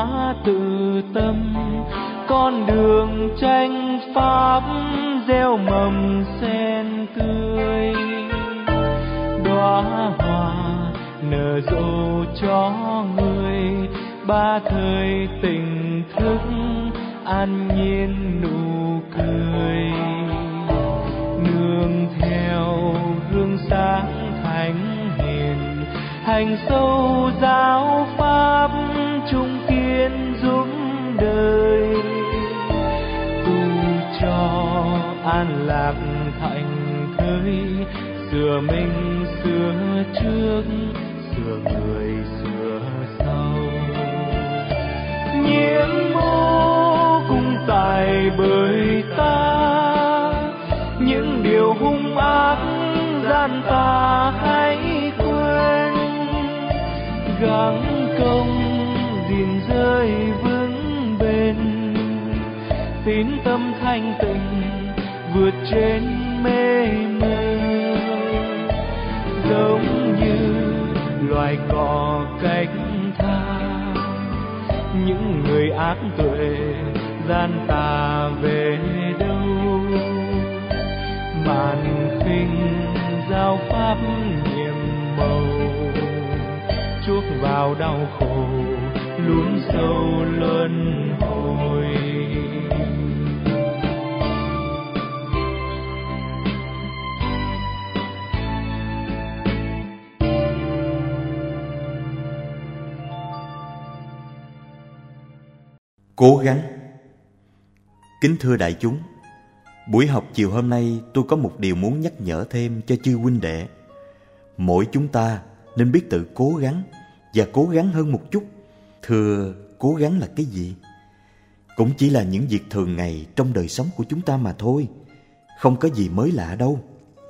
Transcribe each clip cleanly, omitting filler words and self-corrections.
tự tâm, con đường tranh pháp gieo mầm sen tươi. Đóa hoa nở rộ cho người, ba thời tỉnh thức an nhiên nụ cười. Nương theo hương sáng thánh hiền, hành sâu giáo pháp trung kiên giúp đời. Tu cho an lạc thạnh thơi, sửa mình sửa trước, sửa người sửa sau. Nhiễm mô cùng tài bởi ta, những điều hung ác gian tà hãy quên. Gắng công gìn giới vững bền, tín tâm thanh tịnh vượt trên mê mơ. Giống như loài cỏ cách tha, những người ác tuệ gian tà về đâu. Màn khinh giao pháp nhiệm màu, chuốc vào đau khổ luống sâu luân hồi. Cố gắng. Kính thưa đại chúng, buổi học chiều hôm nay tôi có một điều muốn nhắc nhở thêm cho chư huynh đệ. Mỗi chúng ta nên biết tự cố gắng và cố gắng hơn một chút. Thưa, cố gắng là cái gì? Cũng chỉ là những việc thường ngày trong đời sống của chúng ta mà thôi, không có gì mới lạ đâu.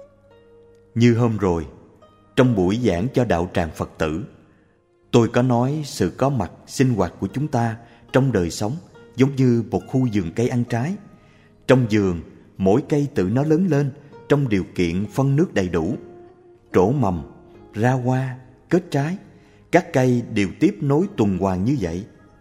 Như hôm rồi, trong buổi giảng cho đạo tràng Phật tử, tôi có nói sự có mặt sinh hoạt của chúng ta trong đời sống giống như một khu vườn cây ăn trái. Trong vườn, mỗi cây tự nó lớn lên trong điều kiện phân nước đầy đủ, trổ mầm, ra hoa, kết trái. Các cây đều tiếp nối tuần hoàn như vậy.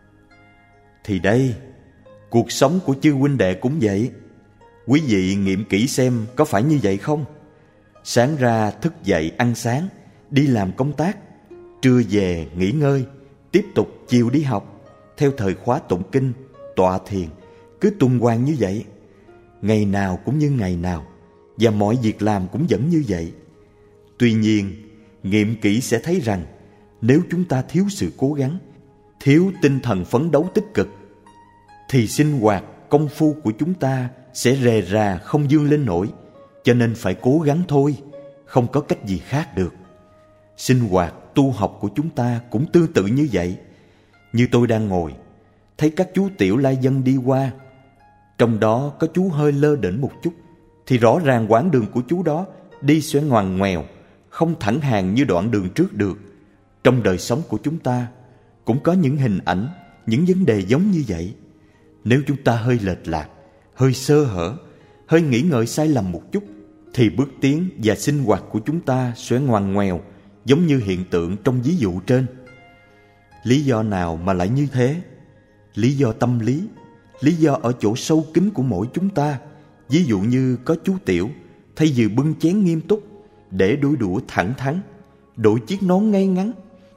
Thì đây, cuộc sống của chư huynh đệ cũng vậy. Quý vị nghiệm kỹ xem có phải như vậy không? Sáng ra thức dậy ăn sáng, đi làm công tác, trưa về nghỉ ngơi, tiếp tục chiều đi học, theo thời khóa tụng kinh, tọa thiền, cứ tuần hoàn như vậy. Ngày nào cũng như ngày nào, và mọi việc làm cũng vẫn như vậy. Tuy nhiên, nghiệm kỹ sẽ thấy rằng nếu chúng ta thiếu sự cố gắng, thiếu tinh thần phấn đấu tích cực, thì sinh hoạt, công phu của chúng ta sẽ rề rà không vươn lên nổi. Cho nên phải cố gắng thôi, không có cách gì khác được. Sinh hoạt, tu học của chúng ta cũng tương tự như vậy. Như tôi đang ngồi, thấy các chú tiểu lai dân đi qua, trong đó có chú hơi lơ đễnh một chút, thì rõ ràng quãng đường của chú đó đi sẽ ngoằn ngoèo, không thẳng hàng như đoạn đường trước được. Trong đời sống của chúng ta cũng có những hình ảnh, những vấn đề giống như vậy. Nếu chúng ta hơi lệch lạc, hơi sơ hở, hơi nghĩ ngợi sai lầm một chút, thì bước tiến và sinh hoạt của chúng ta sẽ ngoằn ngoèo, giống như hiện tượng trong ví dụ trên. Lý do nào mà lại như thế? Lý do tâm lý, lý do ở chỗ sâu kín của mỗi chúng ta. Ví dụ như có chú tiểu, thay vì bưng chén nghiêm túc, để đôi đũa thẳng thắn, đội chiếc nón ngay ngắn,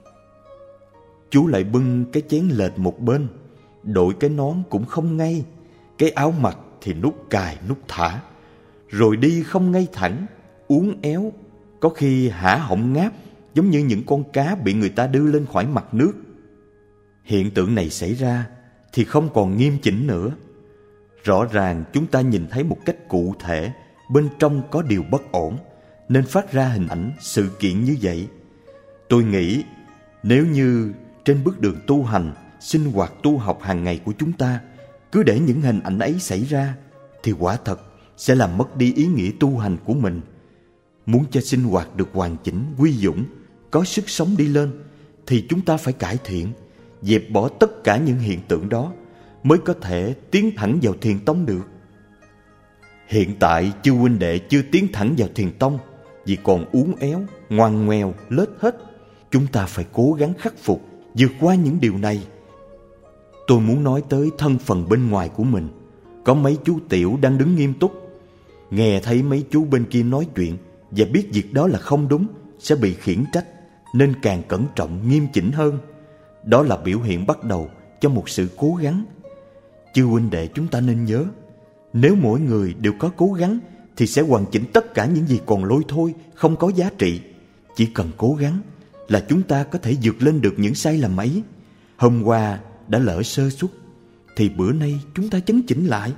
chú lại bưng cái chén lệch một bên, đội cái nón cũng không ngay, cái áo mặc thì nút cài nút thả, rồi đi không ngay thẳng, uốn éo, có khi hả họng ngáp, giống như những con cá bị người ta đưa lên khỏi mặt nước. Hiện tượng này xảy ra thì không còn nghiêm chỉnh nữa. Rõ ràng chúng ta nhìn thấy một cách cụ thể bên trong có điều bất ổn, nên phát ra hình ảnh sự kiện như vậy. Tôi nghĩ nếu như trên bước đường tu hành, sinh hoạt tu học hàng ngày của chúng ta cứ để những hình ảnh ấy xảy ra, thì quả thật sẽ làm mất đi ý nghĩa tu hành của mình. Muốn cho sinh hoạt được hoàn chỉnh, quy dũng, có sức sống đi lên, thì chúng ta phải cải thiện, dẹp bỏ tất cả những hiện tượng đó, mới có thể tiến thẳng vào thiền tông được. Hiện tại chư huynh đệ chưa tiến thẳng vào thiền tông vì còn uốn éo, ngoằn ngoèo, lết hết. Chúng ta phải cố gắng khắc phục, vượt qua những điều này. Tôi muốn nói tới thân phận bên ngoài của mình. Có mấy chú tiểu đang đứng nghiêm túc, nghe thấy mấy chú bên kia nói chuyện và biết việc đó là không đúng, sẽ bị khiển trách, nên càng cẩn trọng nghiêm chỉnh hơn. Đó là biểu hiện bắt đầu cho một sự cố gắng. Chư huynh đệ chúng ta nên nhớ, nếu mỗi người đều có cố gắng thì sẽ hoàn chỉnh tất cả những gì còn lôi thôi, không có giá trị. Chỉ cần cố gắng là chúng ta có thể vượt lên được những sai lầm ấy. Hôm qua đã lỡ sơ suất thì bữa nay chúng ta chấn chỉnh lại.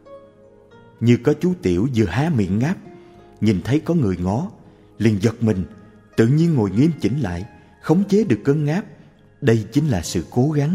Như có chú tiểu vừa há miệng ngáp, nhìn thấy có người ngó, liền giật mình, tự nhiên ngồi nghiêm chỉnh lại, khống chế được cơn ngáp. Đây chính là sự cố gắng.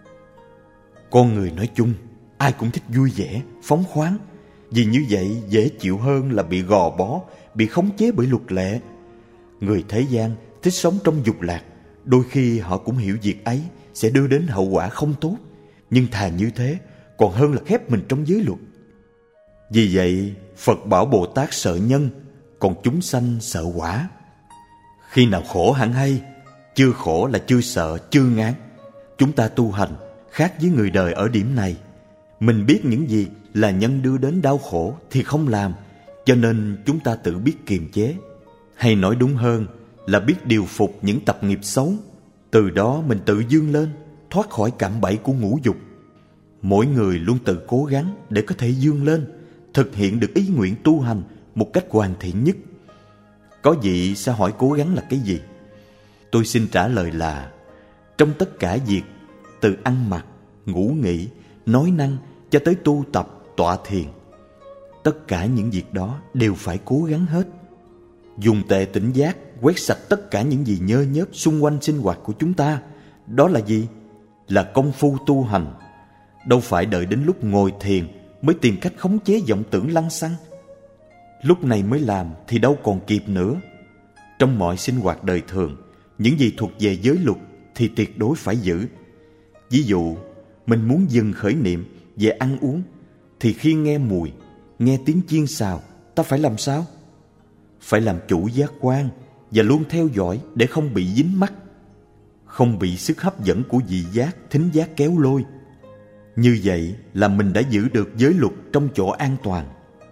Con người nói chung, ai cũng thích vui vẻ, phóng khoáng, vì như vậy dễ chịu hơn là bị gò bó, bị khống chế bởi luật lệ. Người thế gian thích sống trong dục lạc, đôi khi họ cũng hiểu việc ấy sẽ đưa đến hậu quả không tốt, nhưng thà như thế còn hơn là khép mình trong giới luật. Vì vậy Phật bảo Bồ Tát sợ nhân, còn chúng sanh sợ quả. Khi nào khổ hẳn hay, chưa khổ là chưa sợ, chưa ngán. Chúng ta tu hành khác với người đời ở điểm này. Mình biết những gì là nhân đưa đến đau khổ thì không làm, cho nên chúng ta tự biết kiềm chế. Hay nói đúng hơn là biết điều phục những tập nghiệp xấu. Từ đó mình tự vươn lên, thoát khỏi cạm bẫy của ngũ dục. Mỗi người luôn tự cố gắng để có thể vươn lên, thực hiện được ý nguyện tu hành một cách hoàn thiện nhất. Có vị sẽ hỏi cố gắng là cái gì? Tôi xin trả lời là trong tất cả việc, từ ăn mặc, ngủ nghỉ, nói năng cho tới tu tập, tọa thiền, tất cả những việc đó đều phải cố gắng hết. Dùng tệ tỉnh giác quét sạch tất cả những gì nhơ nhớp xung quanh sinh hoạt của chúng ta. Đó là gì? Là công phu tu hành. Đâu phải đợi đến lúc ngồi thiền mới tìm cách khống chế vọng tưởng lăng xăng. Lúc này mới làm thì đâu còn kịp nữa. Trong mọi sinh hoạt đời thường, những gì thuộc về giới luật thì tuyệt đối phải giữ. Ví dụ, mình muốn dừng khởi niệm về ăn uống, thì khi nghe mùi, nghe tiếng chiên xào, ta phải làm sao? Phải làm chủ giác quan và luôn theo dõi để không bị dính mắc, không bị sức hấp dẫn của vị giác, thính giác kéo lôi. Như vậy là mình đã giữ được giới luật trong chỗ an toàn.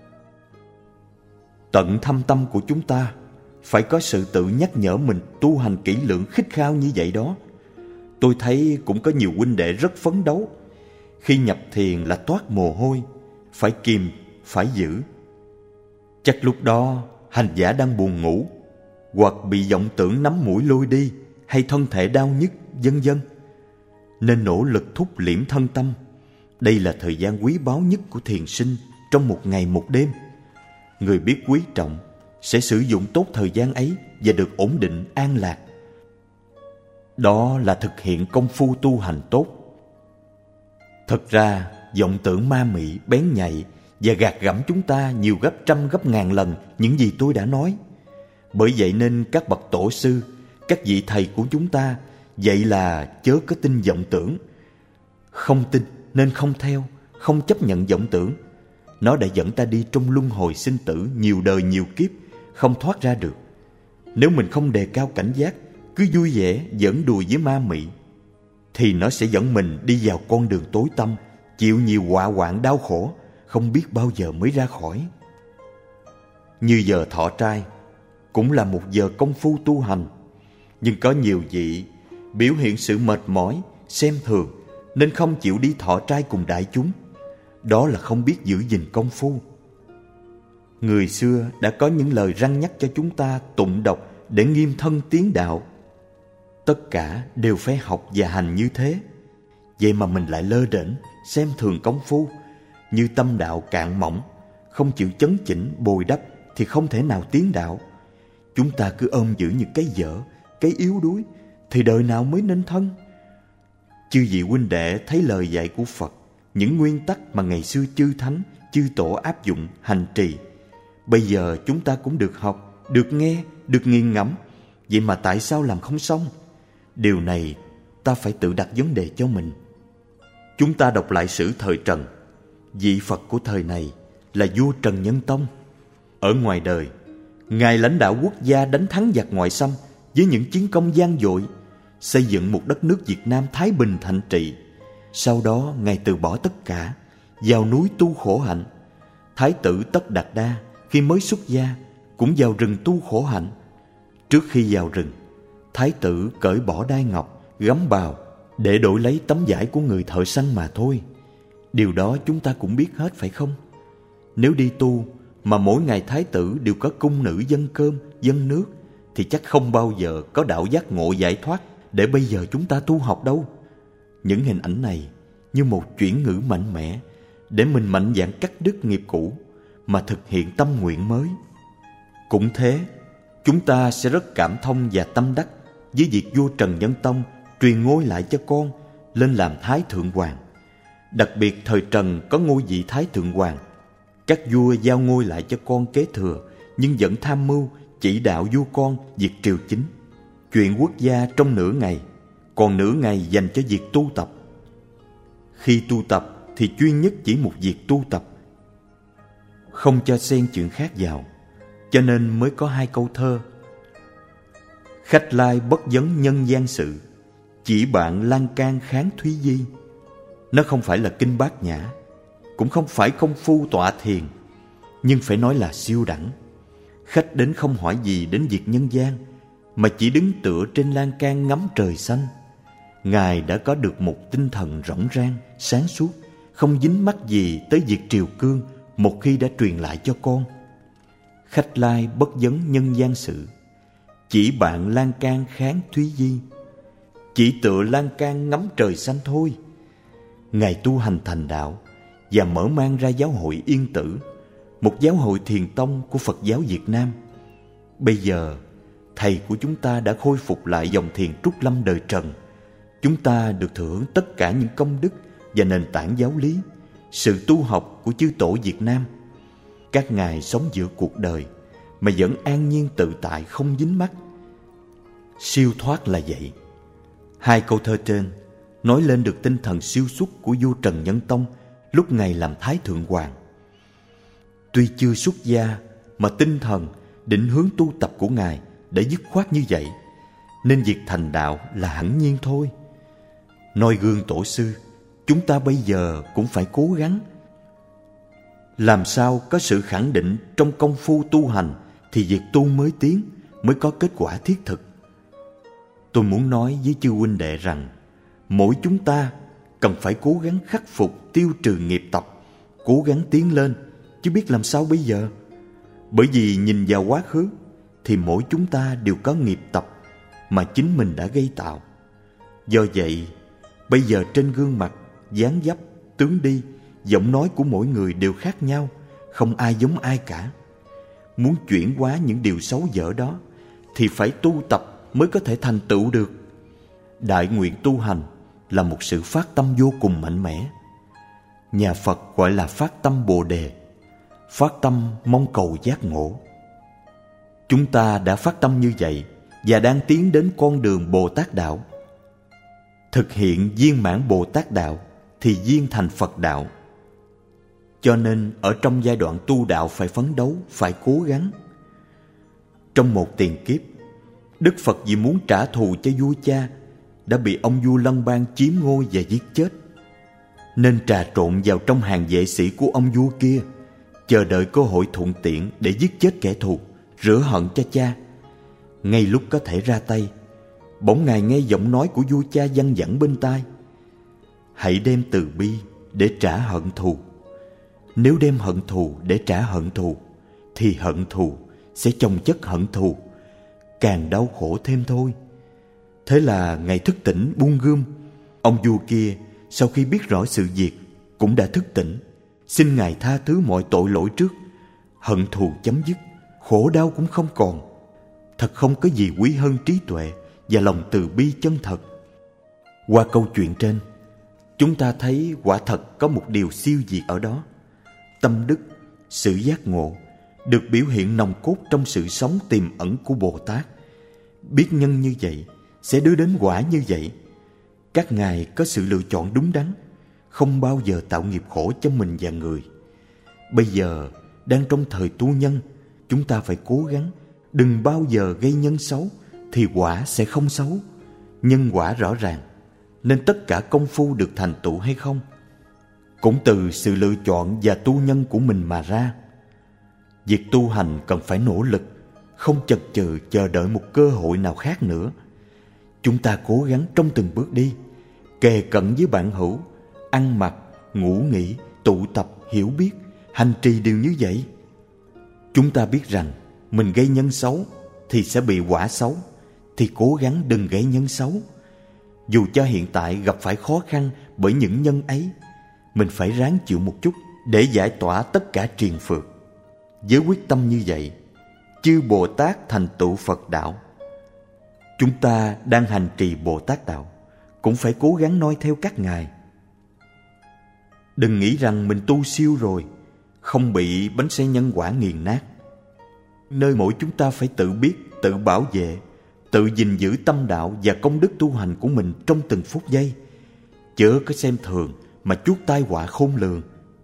Tận thâm tâm của chúng ta phải có sự tự nhắc nhở mình tu hành kỹ lưỡng khít khao như vậy đó. Tôi thấy cũng có nhiều huynh đệ rất phấn đấu. Khi nhập thiền là toát mồ hôi, phải kìm, phải giữ. Chắc lúc đó hành giả đang buồn ngủ, hoặc bị vọng tưởng nắm mũi lôi đi, hay thân thể đau nhức, vân vân, nên nỗ lực thúc liễm thân tâm. Đây là thời gian quý báu nhất của thiền sinh trong một ngày một đêm. Người biết quý trọng sẽ sử dụng tốt thời gian ấy và được ổn định an lạc. Đó là thực hiện công phu tu hành tốt. Thật ra vọng tưởng ma mị, bén nhạy và gạt gẫm chúng ta nhiều gấp trăm gấp ngàn lần những gì tôi đã nói. Bởi vậy nên các bậc tổ sư, các vị thầy của chúng ta dạy là chớ có tin vọng tưởng. Không tin nên không theo, không chấp nhận vọng tưởng. Nó đã dẫn ta đi trong luân hồi sinh tử nhiều đời nhiều kiếp, không thoát ra được. Nếu mình không đề cao cảnh giác, cứ vui vẻ giỡn đùa với ma mị, thì nó sẽ dẫn mình đi vào con đường tối tăm, chịu nhiều họa hoạn đau khổ, không biết bao giờ mới ra khỏi. Như giờ thọ trai cũng là một giờ công phu tu hành, nhưng có nhiều vị biểu hiện sự mệt mỏi, xem thường nên không chịu đi thọ trai cùng đại chúng. Đó là không biết giữ gìn công phu. Người xưa đã có những lời răn nhắc cho chúng ta tụng đọc để nghiêm thân tiến đạo. Tất cả đều phải học và hành như thế. Vậy mà mình lại lơ đễnh, xem thường công phu. Như tâm đạo cạn mỏng, không chịu chấn chỉnh, bồi đắp thì không thể nào tiến đạo. Chúng ta cứ ôm giữ những cái dở, cái yếu đuối, thì đời nào mới nên thân? Chư vị huynh đệ thấy lời dạy của Phật, những nguyên tắc mà ngày xưa chư thánh, chư tổ áp dụng, hành trì, bây giờ chúng ta cũng được học, được nghe, được nghiền ngẫm. Vậy mà tại sao làm không xong? Điều này ta phải tự đặt vấn đề cho mình. Chúng ta đọc lại sử thời Trần. Vị Phật của thời này là vua Trần Nhân Tông. Ở ngoài đời, Ngài lãnh đạo quốc gia đánh thắng giặc ngoại xâm với những chiến công vang dội, xây dựng một đất nước Việt Nam thái bình thạnh trị. Sau đó Ngài từ bỏ tất cả, vào núi tu khổ hạnh. Thái tử Tất Đạt Đa khi mới xuất gia cũng vào rừng tu khổ hạnh. Trước khi vào rừng, Thái tử cởi bỏ đai ngọc, gấm bào để đổi lấy tấm vải của người thợ săn mà thôi. Điều đó chúng ta cũng biết hết phải không? Nếu đi tu mà mỗi ngày Thái tử đều có cung nữ dâng cơm, dâng nước, thì chắc không bao giờ có đạo giác ngộ giải thoát để bây giờ chúng ta tu học đâu. Những hình ảnh này như một chuyển ngữ mạnh mẽ để mình mạnh dạn cắt đứt nghiệp cũ mà thực hiện tâm nguyện mới. Cũng thế, chúng ta sẽ rất cảm thông và tâm đắc với việc vua Trần Nhân Tông truyền ngôi lại cho con lên làm Thái Thượng Hoàng. Đặc biệt thời Trần có ngôi vị Thái Thượng Hoàng, các vua giao ngôi lại cho con kế thừa, nhưng vẫn tham mưu chỉ đạo vua con việc triều chính, chuyện quốc gia trong nửa ngày, còn nửa ngày dành cho việc tu tập. Khi tu tập thì chuyên nhất chỉ một việc tu tập, không cho xen chuyện khác vào, cho nên mới có hai câu thơ: khách lai bất vấn nhân gian sự, chỉ bạn lan can kháng thúy di. Nó không phải là kinh Bát Nhã, cũng không phải công phu tọa thiền, nhưng phải nói là siêu đẳng. Khách đến không hỏi gì đến việc nhân gian, mà chỉ đứng tựa trên lan can ngắm trời xanh. Ngài đã có được một tinh thần rỗng rang, sáng suốt, không dính mắc gì tới việc triều cương một khi đã truyền lại cho con. Khách lai bất vấn nhân gian sự, chỉ bạn lan can kháng thúy di. Chỉ tựa lan can ngắm trời xanh thôi. Ngài tu hành thành đạo và mở mang ra giáo hội Yên Tử, một giáo hội thiền tông của Phật giáo Việt Nam. Bây giờ, thầy của chúng ta đã khôi phục lại dòng thiền Trúc Lâm đời Trần. Chúng ta được thừa hưởng tất cả những công đức và nền tảng giáo lý, sự tu học của chư tổ Việt Nam. Các ngài sống giữa cuộc đời mà vẫn an nhiên tự tại, không dính mắc. Siêu thoát là vậy. Hai câu thơ trên nói lên được tinh thần siêu xuất của vua Trần Nhân Tông lúc Ngài làm Thái Thượng Hoàng. Tuy chưa xuất gia mà tinh thần, định hướng tu tập của Ngài đã dứt khoát như vậy, nên việc thành đạo là hẳn nhiên thôi. Noi gương tổ sư, chúng ta bây giờ cũng phải cố gắng. Làm sao có sự khẳng định trong công phu tu hành thì việc tu mới tiến, mới có kết quả thiết thực. Tôi muốn nói với chư huynh đệ rằng mỗi chúng ta cần phải cố gắng khắc phục, tiêu trừ nghiệp tập, cố gắng tiến lên, chứ biết làm sao bây giờ. Bởi vì nhìn vào quá khứ thì mỗi chúng ta đều có nghiệp tập mà chính mình đã gây tạo. Do vậy, bây giờ trên gương mặt, dáng dấp, tướng đi, giọng nói của mỗi người đều khác nhau, không ai giống ai cả. Muốn chuyển hóa những điều xấu dở đó thì phải tu tập mới có thể thành tựu được. Đại nguyện tu hành là một sự phát tâm vô cùng mạnh mẽ. Nhà Phật gọi là phát tâm Bồ Đề, phát tâm mong cầu giác ngộ. Chúng ta đã phát tâm như vậy và đang tiến đến con đường Bồ Tát đạo. Thực hiện viên mãn Bồ Tát đạo thì viên thành Phật đạo. Cho nên ở trong giai đoạn tu đạo phải phấn đấu, phải cố gắng. Trong một tiền kiếp, Đức Phật vì muốn trả thù cho vua cha đã bị ông vua Lân Bang chiếm ngôi và giết chết, nên trà trộn vào trong hàng vệ sĩ của ông vua kia, chờ đợi cơ hội thuận tiện để giết chết kẻ thù, rửa hận cho cha. Ngay lúc có thể ra tay, bỗng Ngài nghe giọng nói của vua cha văng vẳng bên tai: hãy đem từ bi để trả hận thù. Nếu đem hận thù để trả hận thù thì hận thù sẽ chồng chất hận thù, càng đau khổ thêm thôi. Thế là Ngài thức tỉnh buông gươm. Ông vua kia sau khi biết rõ sự việc cũng đã thức tỉnh, xin Ngài tha thứ mọi tội lỗi trước. Hận thù chấm dứt, khổ đau cũng không còn. Thật không có gì quý hơn trí tuệ và lòng từ bi chân thật. Qua câu chuyện trên, chúng ta thấy quả thật có một điều siêu việt ở đó. Tâm đức, sự giác ngộ được biểu hiện nòng cốt trong sự sống tiềm ẩn của Bồ Tát. Biết nhân như vậy sẽ đưa đến quả như vậy. Các ngài có sự lựa chọn đúng đắn, không bao giờ tạo nghiệp khổ cho mình và người. Bây giờ đang trong thời tu nhân, chúng ta phải cố gắng đừng bao giờ gây nhân xấu thì quả sẽ không xấu. Nhân quả rõ ràng, nên tất cả công phu được thành tựu hay không cũng từ sự lựa chọn và tu nhân của mình mà ra. Việc tu hành cần phải nỗ lực, không chần chừ chờ đợi một cơ hội nào khác nữa. Chúng ta cố gắng trong từng bước đi, kề cận với bạn hữu, ăn mặc, ngủ nghỉ, tụ tập, hiểu biết, hành trì đều như vậy. Chúng ta biết rằng mình gây nhân xấu thì sẽ bị quả xấu, thì cố gắng đừng gây nhân xấu. Dù cho hiện tại gặp phải khó khăn bởi những nhân ấy, mình phải ráng chịu một chút để giải tỏa tất cả triền phược. Với quyết tâm như vậy, chư Bồ Tát thành tựu Phật đạo. Chúng ta đang hành trì Bồ Tát đạo cũng phải cố gắng noi theo các ngài. Đừng nghĩ rằng mình tu siêu rồi, không bị bánh xe nhân quả nghiền nát. Nơi mỗi chúng ta phải tự biết, tự bảo vệ, tự gìn giữ tâm đạo và công đức tu hành của mình trong từng phút giây, chớ có xem thường mà chuốc tai họa khôn lường.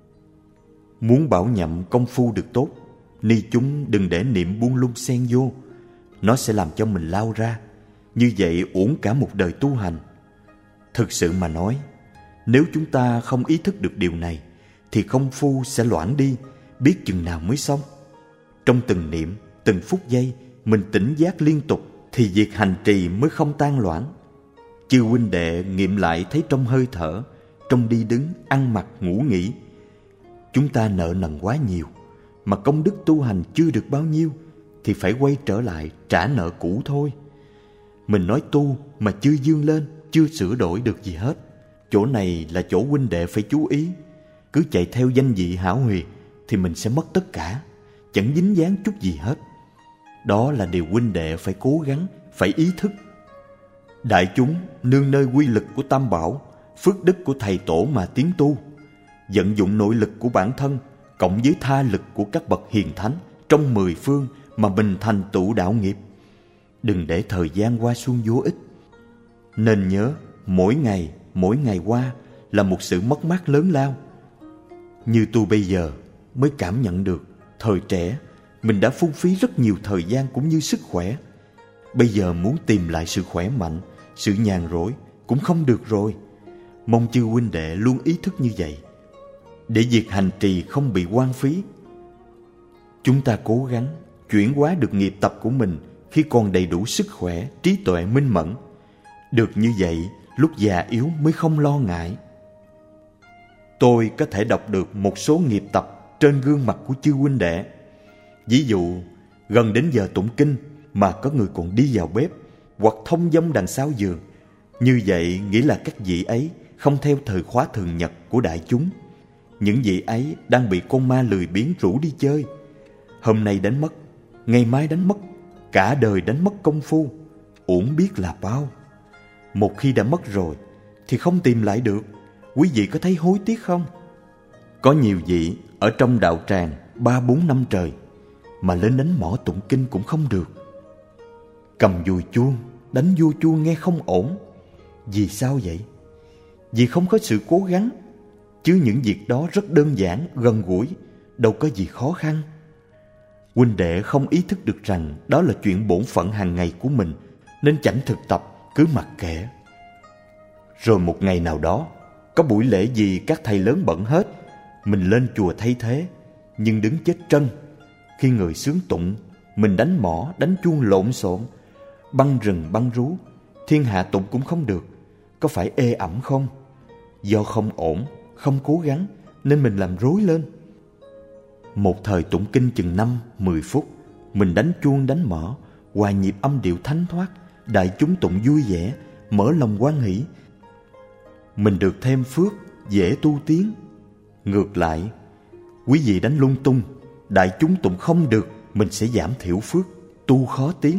Muốn bảo nhậm công phu được tốt, ni chúng đừng để niệm buông lung xen vô, nó sẽ làm cho mình lao ra. Như vậy uổng cả một đời tu hành. Thực sự mà nói, nếu chúng ta không ý thức được điều này thì công phu sẽ loãng đi, biết chừng nào mới xong. Trong từng niệm, từng phút giây mình tỉnh giác liên tục thì việc hành trì mới không tan loãng. Chư huynh đệ nghiệm lại thấy trong hơi thở, trong đi đứng, ăn mặc, ngủ nghỉ, chúng ta nợ nần quá nhiều, mà công đức tu hành chưa được bao nhiêu thì phải quay trở lại trả nợ cũ thôi. Mình nói tu mà chưa vươn lên, chưa sửa đổi được gì hết. Chỗ này là chỗ huynh đệ phải chú ý. Cứ chạy theo danh vị hão huyền thì mình sẽ mất tất cả, chẳng dính dáng chút gì hết. Đó là điều huynh đệ phải cố gắng, phải ý thức. Đại chúng nương nơi quy lực của Tam Bảo, phước đức của thầy tổ mà tiến tu, vận dụng nội lực của bản thân cộng với tha lực của các bậc hiền thánh trong 10 phương mà mình thành tựu đạo nghiệp. Đừng để thời gian qua suông vô ích. Nên nhớ, mỗi ngày qua là một sự mất mát lớn lao. Như tôi bây giờ mới cảm nhận được, thời trẻ mình đã phung phí rất nhiều thời gian cũng như sức khỏe. Bây giờ muốn tìm lại sự khỏe mạnh, sự nhàn rỗi cũng không được rồi. Mong chư huynh đệ luôn ý thức như vậy, để việc hành trì không bị hoang phí. Chúng ta cố gắng chuyển hóa được nghiệp tập của mình khi còn đầy đủ sức khỏe, trí tuệ minh mẫn. Được như vậy, lúc già yếu mới không lo ngại. Tôi có thể đọc được một số nghiệp tập trên gương mặt của chư huynh đệ. Ví dụ, gần đến giờ tụng kinh mà có người còn đi vào bếp hoặc thông dong đằng sau giường. Như vậy nghĩa là các vị ấy không theo thời khóa thường nhật của đại chúng. Những vị ấy đang bị con ma lười biếng rủ đi chơi. Hôm nay đánh mất, ngày mai đánh mất, cả đời đánh mất công phu, uổng biết là bao. Một khi đã mất rồi thì không tìm lại được. Quý vị có thấy hối tiếc không? Có nhiều vị ở trong đạo tràng 3-4 năm trời mà lên đánh mõ tụng kinh cũng không được. Cầm dùi chuông, đánh vua chuông nghe không ổn. Vì sao vậy? Vì không có sự cố gắng. Chứ những việc đó rất đơn giản, gần gũi, đâu có gì khó khăn. Huynh đệ không ý thức được rằng đó là chuyện bổn phận hàng ngày của mình, nên chẳng thực tập, cứ mặc kệ. Rồi một ngày nào đó, có buổi lễ gì các thầy lớn bận hết, mình lên chùa thay thế, nhưng đứng chết trân. Khi người sướng tụng, mình đánh mõ, đánh chuông lộn xộn, băng rừng băng rú, thiên hạ tụng cũng không được. Có phải ê ẩm không? Do không ổn, không cố gắng nên mình làm rối lên. Một thời tụng kinh chừng 5-10 phút, mình đánh chuông đánh mõ, hòa nhịp âm điệu thánh thoát, đại chúng tụng vui vẻ, mở lòng hoan hỷ. Mình được thêm phước, dễ tu tiến. Ngược lại, quý vị đánh lung tung, đại chúng tụng không được, mình sẽ giảm thiểu phước, tu khó tiến.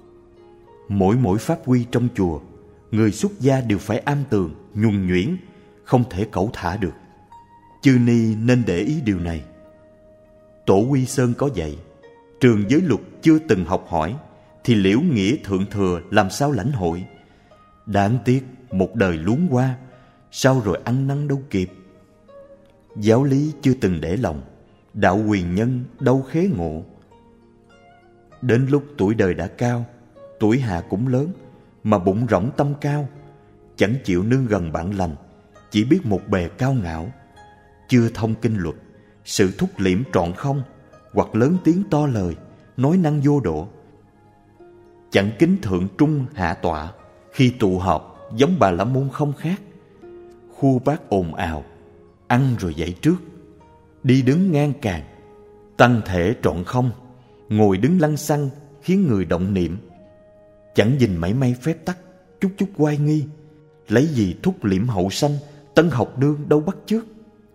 Mỗi pháp quy trong chùa, người xuất gia đều phải am tường, nhuần nhuyễn, không thể cẩu thả được. Chư ni nên để ý điều này. Tổ Quy Sơn có dạy, trường giới luật chưa từng học hỏi thì liễu nghĩa thượng thừa làm sao lãnh hội. Đáng tiếc một đời luống qua, sau rồi ăn năn đâu kịp. Giáo lý chưa từng để lòng, đạo quyền nhân đâu khế ngộ. Đến lúc tuổi đời đã cao, tuổi hạ cũng lớn, mà bụng rỗng tâm cao, chẳng chịu nương gần bạn lành, chỉ biết một bề cao ngạo, chưa thông kinh luật, sự thúc liễm trọn không, hoặc lớn tiếng to lời, nói năng vô độ. Chẳng kính thượng trung hạ tọa, khi tụ họp giống Bà La Môn không khác. Khu bát ồn ào, ăn rồi dậy trước, đi đứng ngang càng, tăng thể trọn không, ngồi đứng lăng xăng khiến người động niệm. Chẳng nhìn mảy may phép tắc, chút chút oai nghi, lấy gì thúc liễm hậu sanh, tân học nương đâu bắt chước.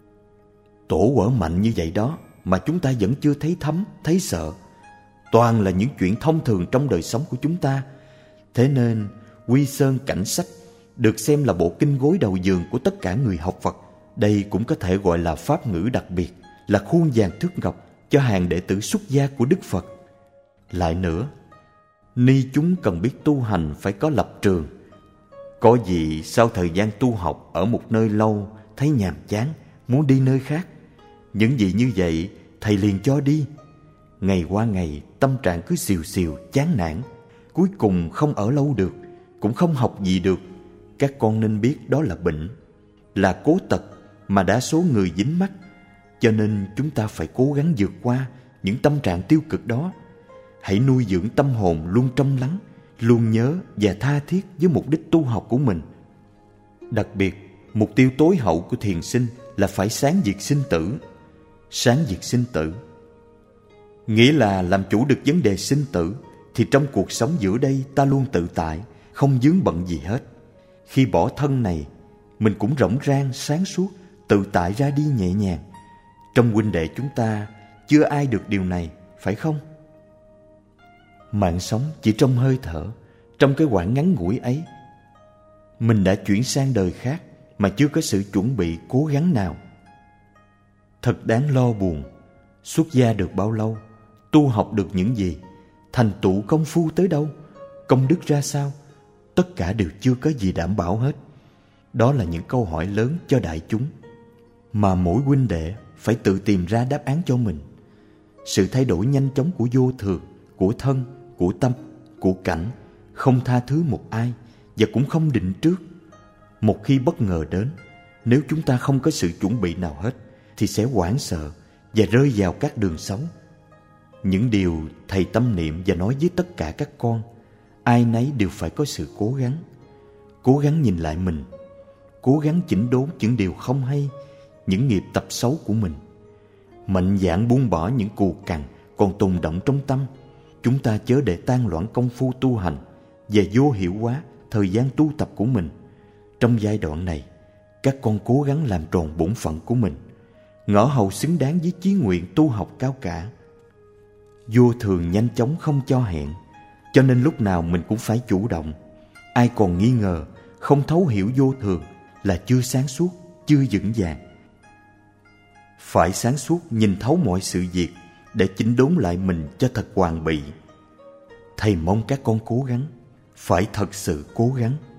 Tổ quở mạnh như vậy đó mà chúng ta vẫn chưa thấy thấm, thấy sợ. Toàn là những chuyện thông thường trong đời sống của chúng ta. Thế nên Quy Sơn Cảnh Sách được xem là bộ kinh gối đầu giường của tất cả người học Phật. Đây cũng có thể gọi là pháp ngữ đặc biệt, là khuôn vàng thước ngọc cho hàng đệ tử xuất gia của Đức Phật. Lại nữa, ni chúng cần biết tu hành phải có lập trường. Có gì sau thời gian tu học ở một nơi lâu thấy nhàm chán, muốn đi nơi khác. Những gì như vậy thầy liền cho đi. Ngày qua ngày tâm trạng cứ xìu xìu chán nản, cuối cùng không ở lâu được, cũng không học gì được. Các con nên biết đó là bệnh, là cố tật mà đa số người dính mắc. Cho nên chúng ta phải cố gắng vượt qua những tâm trạng tiêu cực đó. Hãy nuôi dưỡng tâm hồn luôn trong lắng, luôn nhớ và tha thiết với mục đích tu học của mình. Đặc biệt, mục tiêu tối hậu của thiền sinh là phải sáng diệt sinh tử. Sáng diệt sinh tử nghĩa là làm chủ được vấn đề sinh tử, thì trong cuộc sống giữa đây ta luôn tự tại, không vướng bận gì hết. Khi bỏ thân này, mình cũng rỗng rang, sáng suốt, tự tại ra đi nhẹ nhàng. Trong huynh đệ chúng ta chưa ai được điều này, phải không? Mạng sống chỉ trong hơi thở, trong cái quãng ngắn ngủi ấy, mình đã chuyển sang đời khác mà chưa có sự chuẩn bị cố gắng nào. Thật đáng lo buồn. Xuất gia được bao lâu? Tu học được những gì? Thành tựu công phu tới đâu? Công đức ra sao? Tất cả đều chưa có gì đảm bảo hết. Đó là những câu hỏi lớn cho đại chúng, mà mỗi huynh đệ phải tự tìm ra đáp án cho mình. Sự thay đổi nhanh chóng của vô thường, của thân, của tâm, của cảnh, không tha thứ một ai và cũng không định trước. Một khi bất ngờ đến, nếu chúng ta không có sự chuẩn bị nào hết, thì sẽ hoảng sợ và rơi vào các đường xấu. Những điều thầy tâm niệm và nói với tất cả các con, ai nấy đều phải có sự cố gắng. Cố gắng nhìn lại mình, cố gắng chỉnh đốn những điều không hay, những nghiệp tập xấu của mình. Mạnh dạn buông bỏ những cù cằn còn tồn đọng trong tâm. Chúng ta chớ để tan loãng công phu tu hành và vô hiệu hóa thời gian tu tập của mình. Trong giai đoạn này, các con cố gắng làm tròn bổn phận của mình, ngõ hầu xứng đáng với chí nguyện tu học cao cả. Vô thường nhanh chóng không cho hẹn, cho nên lúc nào mình cũng phải chủ động. Ai còn nghi ngờ, không thấu hiểu vô thường là chưa sáng suốt, chưa vững vàng. Phải sáng suốt nhìn thấu mọi sự việc để chỉnh đốn lại mình cho thật hoàn bị. Thầy mong các con cố gắng, phải thật sự cố gắng.